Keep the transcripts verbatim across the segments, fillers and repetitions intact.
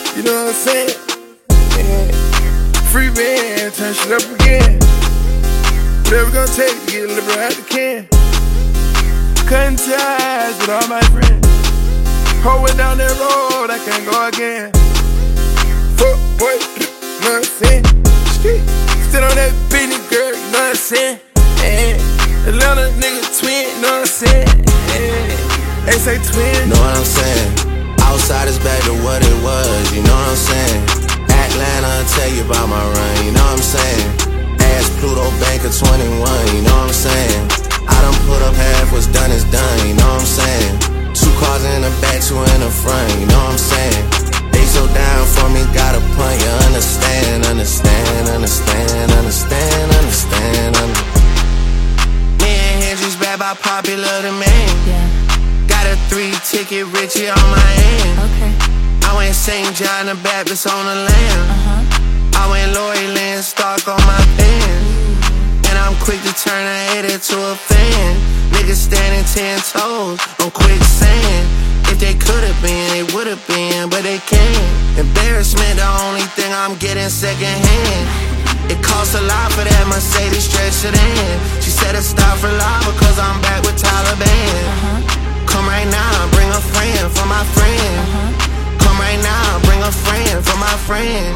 You know what I'm saying? Yeah. Free band, turn shit up again. Whatever gonna take to get a little out the can. Cutting ties with all my friends. Hold down that road, I can't go again. Fuck boy, you know what I'm saying? Still on that business, girl, you know what I'm saying? Yeah. Atlanta nigga twin, you know what I'm saying? Yeah. They say twin. Know what I'm saying? Outside is back to what it was, you know what I'm saying? Atlanta, I'll tell you about my run, you know what I'm saying? Ask Pluto Bank of twenty-one, you know what I'm saying? I done put up half, what's done is done, you know what I'm saying? Two cars in the back, two in the front, you know what I'm saying? They so down for me, got a punt, you understand, understand, understand, understand, understand, understand. Me and Hendrix back by popular demand. Yeah. Got a three ticket Richie on my hand. Okay. I went Saint John the Baptist on the land. Uh-huh. I went Lori Lynn Stark on my pen. And I'm quick to turn a hater to a fan. Niggas standing ten toes on quicksand. If they could've been, they would've been, but they can't. Embarrassment, the only thing I'm getting secondhand. It costs a lot for that Mercedes stretch sedan. She said to stop for life because I'm back with Taliban. Uh-huh. Come right now, bring a friend for my friend. Uh-huh. Come right now, bring a friend for my friend.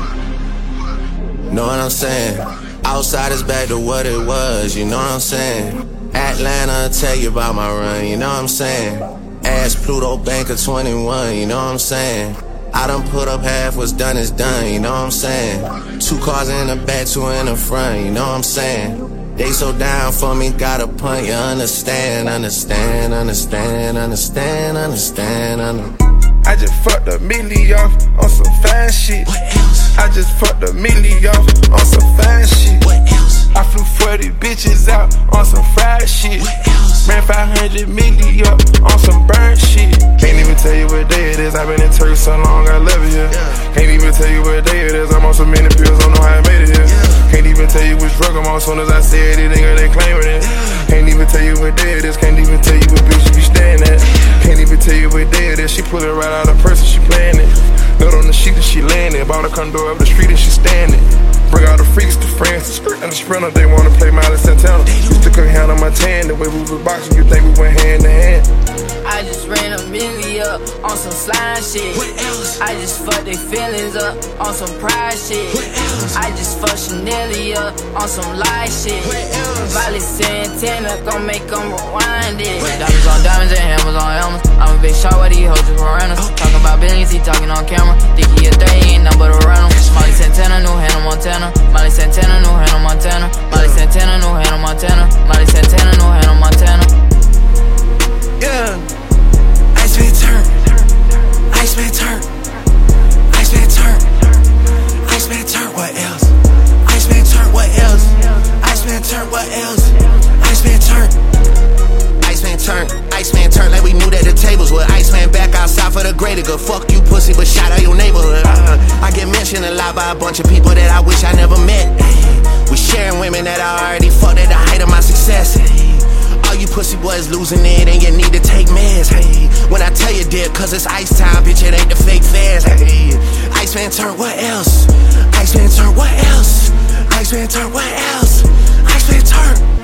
Know what I'm saying? Outside is back to what it was, you know what I'm saying? Atlanta, I'll tell you about my run, you know what I'm saying? Ask Pluto Bank of twenty-one, you know what I'm saying? I done put up half, what's done is done, you know what I'm saying? Two cars in the back, two in the front, you know what I'm saying? They so down for me, got a punt, you understand, understand, understand, understand, understand, understand. I just fucked a milli off on some fine shit. What else? I just fucked a milli off on some fine shit. What else? I flew forty bitches out on some fried shit. What else? Ran five hundred milli up on some burnt shit. Can't even tell you what day it is. I've been in Turkey so long, I love it here. Yeah. Can't even tell you what day it is. I'm on so many pills, don't know how I made it here. Yeah. Can't even tell you which drug I'm on. Soon as I said it, nigga, they claiming it. Yeah. Can't even tell you what day it is. Can't even tell you what bitch you be staying at. Can't even tell you what day it is. She pull it right out of purse and she playing it. Note on the sheet and she laying it. Bought a condo up the street and she standing. Bring all the freaks to France, the skirt and the sprinter. They wanna play Miley Santana. Used to cook hand on my tan. The way we was boxing, you think we went hand to hand. I just ran a milli up on some slime shit. What else? I just fucked their feelings up on some pride shit. What else? I just fucked Chanelli up on some lie shit. What else? Miley Santana gon' make them rewind it. What Diamonds on diamonds and hammers on hammers. I'm a big shot, what he hoes just around us. Okay. Talking about billions, he talking on camera. Think he a third, he ain't nothing but around him. Miley Santana, new Hannah Montana. Miley Santana, new Hannah Montana. Miley Santana, new Hannah Montana. Miley Santana, new Hannah Montana. Yeah. Iceman turn. Iceman turn. Iceman turn. Iceman turn. What else? Iceman turn. What else? Iceman turn. What else? Iceman turn. Iceman turn. Iceman turn like we knew that the tables were. Iceman back outside for the greater good. Fuck you, pussy, but shout out your neighborhood. Uh, I get mentioned a lot by a bunch of people that I wish I never met. We sharing women that I already fucked at the height of my success. All you pussy boys losing it and you need to take meds. Hey, when I tell you dip, cause it's ice time, bitch, it ain't the fake fast. Hey, Iceman turn, what else? Iceman turn, what else? Iceman turn, what else? Iceman turn.